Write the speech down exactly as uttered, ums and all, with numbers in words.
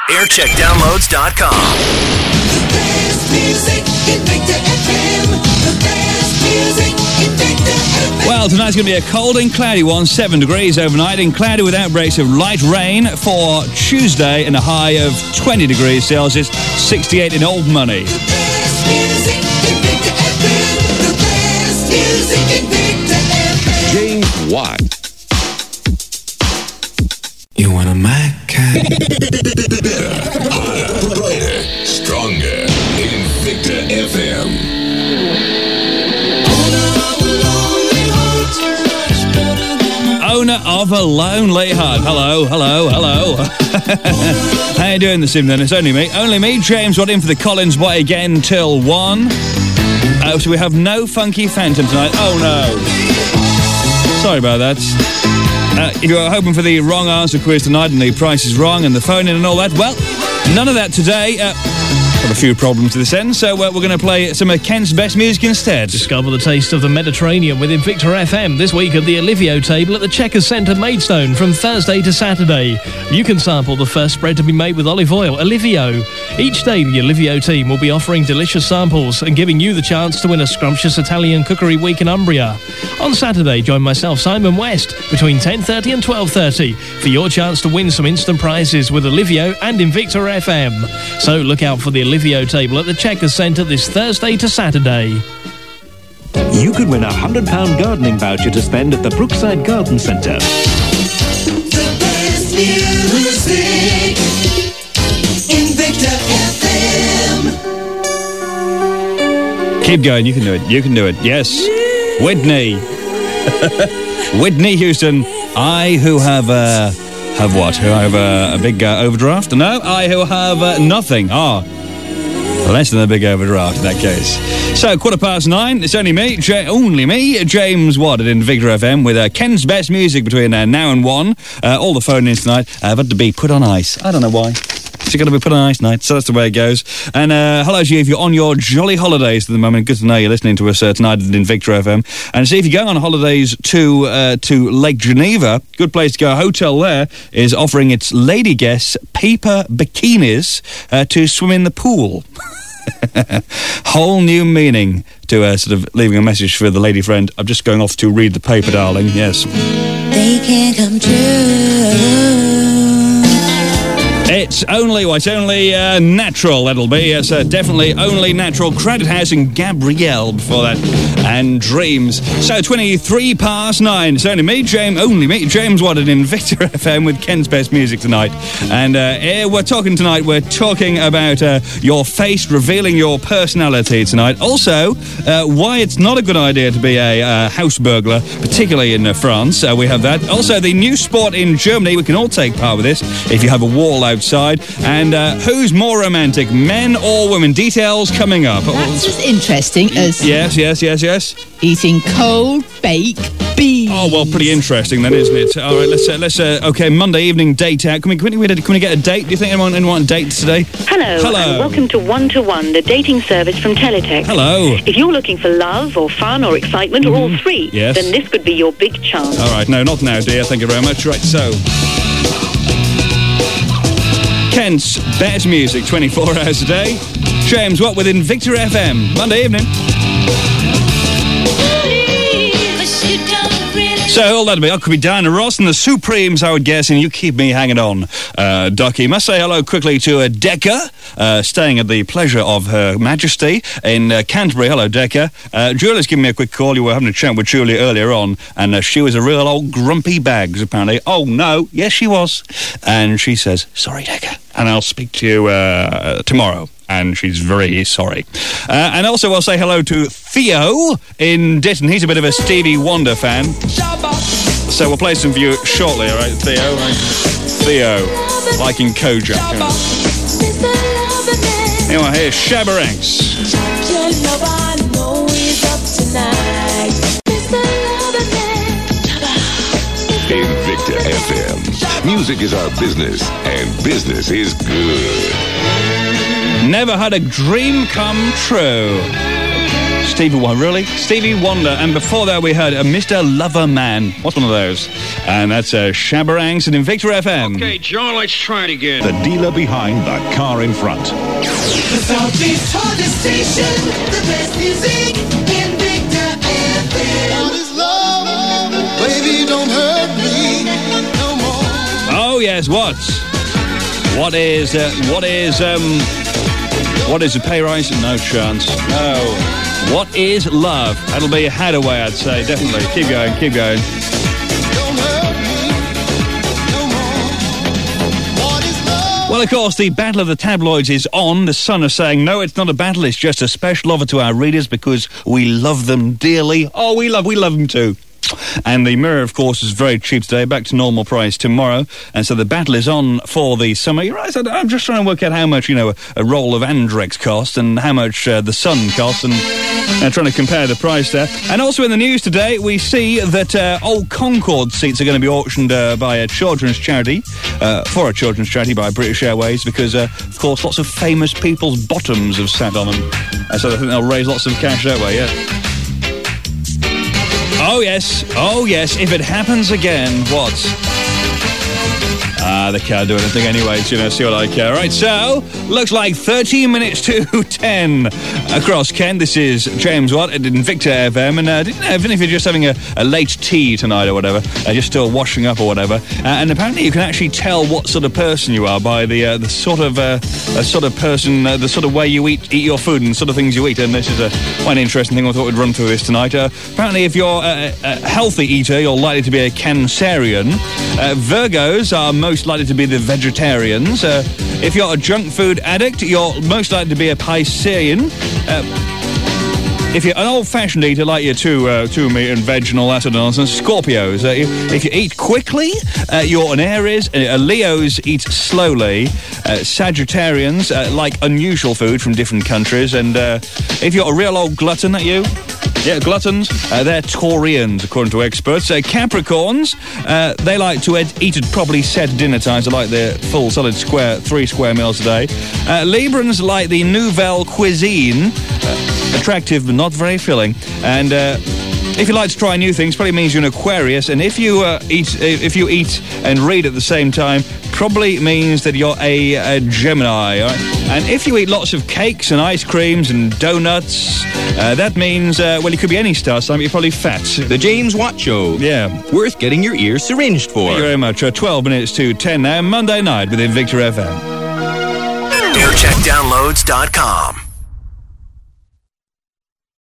aircheck downloads dot com. The best music in Victor F M. The best music in Victor F M. Well, tonight's going to be a cold and cloudy one, seven degrees overnight, and cloudy with outbreaks of light rain for Tuesday, and a high of twenty degrees Celsius, sixty-eight in Old Money. The best music in Victor F M. The best music in Victor F M. James Watt. You want a Mac? Better, hotter, brighter, stronger in Victor F M. Owner of a lonely heart. Hello, hello, hello. How you doing this evening? It's only me. Only me, James Watt, in for the Collins Boy again till one. Oh, so we have no Funky Phantom tonight. Oh, no. Sorry about that. Uh, if you're hoping for the wrong answer quiz tonight and the price is wrong and the phone in and all that, well, none of that today. Uh, got a few problems to this end, so uh, we're going to play some of Kent's best music instead. Discover the taste of the Mediterranean with Invicta F M this week at the Olivio table at the Checkers Centre, Maidstone, from Thursday to Saturday. You can sample the first spread to be made with olive oil, Olivio. Each day, the Olivio team will be offering delicious samples and giving you the chance to win a scrumptious Italian cookery week in Umbria. On Saturday, join myself, Simon West, between ten thirty and twelve thirty for your chance to win some instant prizes with Olivio and Invicta F M. So look out for the Olivio table at the Checkers Centre this Thursday to Saturday. You could win a one hundred pound gardening voucher to spend at the Brookside Garden Centre. The best music in Victor F M. Keep going, you can do it, you can do it, yes. Whitney. Whitney Houston. I who have, uh, have what? Who have uh, a big uh, overdraft? No, I who have uh, nothing. Ah, less than a big overdraft in that case. So, quarter past nine, it's only me, J- only me, James Watt at Invicta F M with uh, Ken's best music between uh, now and one. Uh, all the phone-ins tonight have had to be put on ice. I don't know why. It's got to be put on ice tonight, so that's the way it goes. And uh, hello to you if you're on your jolly holidays at the moment. Good to know you're listening to us uh, tonight at Invicta F M. And see if you're going on holidays to uh, to Lake Geneva, good place to go. A hotel there is offering its lady guests paper bikinis uh, to swim in the pool. Whole new meaning to uh, sort of leaving a message for the lady friend. I'm just going off to read the paper, darling. Yes. They can come true. It's only, well, it's only uh, natural, that'll be. It's uh, definitely only natural. Crowded House and Gabrielle before that. And Dreams. So, twenty-three past nine. It's only me, James, only me, James Watt at Invicta F M with Ken's best music tonight. And uh, here we're talking tonight, we're talking about uh, your face revealing your personality tonight. Also, uh, why it's not a good idea to be a uh, house burglar, particularly in uh, France. Uh, we have that. Also, the new sport in Germany. We can all take part with this if you have a wall out. Outside. And uh, who's more romantic, men or women? Details coming up. That's as interesting as yes, yes, yes, yes. eating cold baked beans. Oh well, pretty interesting then, isn't it? All right, let's uh, let's uh, okay. Monday evening date out. Can we can we, can we get a date? Do you think anyone anyone want a date today? Hello. Hello. And welcome to One to One, the dating service from Teletext. Hello. If you're looking for love or fun or excitement mm-hmm. or all three, yes. then this could be your big chance. All right, no, not now, dear. Thank you very much. Right, so. Kent's best music, twenty-four hours a day. James Watt with Invicta F M, Monday evening. So all that'll be, oh, could be Diana Ross and the Supremes, I would guess, and you keep me hanging on, uh, Ducky. Must say hello quickly to uh, Decca, uh, staying at the pleasure of Her Majesty in uh, Canterbury. Hello, Decca. Uh, Julie's given me a quick call. You were having a chat with Julie earlier on, and uh, she was a real old grumpy bags, apparently. Oh, no. Yes, she was. And she says, sorry, Decca, and I'll speak to you uh, tomorrow. And she's very sorry. Uh, and also I'll say hello to Theo in Ditton. He's a bit of a Stevie Wonder fan. So we'll play some for you shortly, all right, Theo? Right? Theo, like in Kojak. You know. Anyway, here's Shabba Ranks. Invicta F M. Music is our business, and business is good. Never had a dream come true. Stevie Wonder, really? Stevie Wonder. And before that, we heard uh, Mister Lover Man. What's one of those? And that's uh, Shabarangs and Invicta F M. Okay, John, let's try it again. The dealer behind the car in front. The Southeast hottest station, the best music, Invicta F M. What is love? Baby, don't hurt me no more. Oh, yes, what? What is, uh, what is, um, what is a pay rise? No chance. No. What is love? That'll be a Hadaway, I'd say, definitely. Keep going, keep going. Well, of course, the battle of the tabloids is on. The Sun are saying, no, it's not a battle, it's just a special offer to our readers because we love them dearly. Oh, we love, we love them too. And the Mirror, of course, is very cheap today, back to normal price tomorrow. And so the battle is on for the summer. You're right, I'm just trying to work out how much, you know, a, a roll of Andrex costs and how much uh, the Sun costs, and uh, trying to compare the price there. And also in the news today, we see that uh, old Concorde seats are going to be auctioned uh, by a children's charity, uh, for a children's charity by British Airways, because, uh, of course, lots of famous people's bottoms have sat on them. And so I think they'll raise lots of cash that way, yeah. Oh, yes. Oh, yes. If it happens again, what? Ah, they can't do anything anyway, so you know, see what I care. Right, so, looks like thirteen minutes to ten across Kent. This is James Watt at Invicta F M, and uh, didn't know, even if you're just having a, a late tea tonight or whatever, uh, just still washing up or whatever, uh, and apparently you can actually tell what sort of person you are by the uh, the sort of uh, a sort of person, uh, the sort of way you eat eat your food and the sort of things you eat, and this is a quite an interesting thing I thought we'd run through this tonight. Uh, apparently if you're a, a healthy eater, you're likely to be a Cancerian. Uh, Virgos are most likely to be the vegetarians. Uh, if you're a junk food addict, you're most likely to be a Piscean. Uh, if you're an old-fashioned eater, like your two, uh, two meat and veg and all that sort of nonsense, Scorpios. Uh, if, if you eat quickly, uh, you're an Aries. Uh, Leos eat slowly. Uh, Sagittarians uh, like unusual food from different countries. And uh, if you're a real old glutton, that you? Yeah, gluttons, uh, they're Taurians, according to experts. Uh, Capricorns, uh, they like to ed- eat at properly set dinner times. They like their full, solid square, three square meals a day. Uh, Librans like the nouvelle cuisine, uh, attractive but not very filling. And uh, if you like to try new things, probably means you're an Aquarius. And if you uh, eat, if you eat and read at the same time, probably means that you're a, a Gemini. Right? And if you eat lots of cakes and ice creams and donuts, uh, that means, uh, well, you could be any star sign, but you're probably fat. The James Watt Show. Yeah. Worth getting your ears syringed for. Thank you very much. Uh, twelve minutes to ten now, Monday night with Invicta F M. aircheck downloads dot com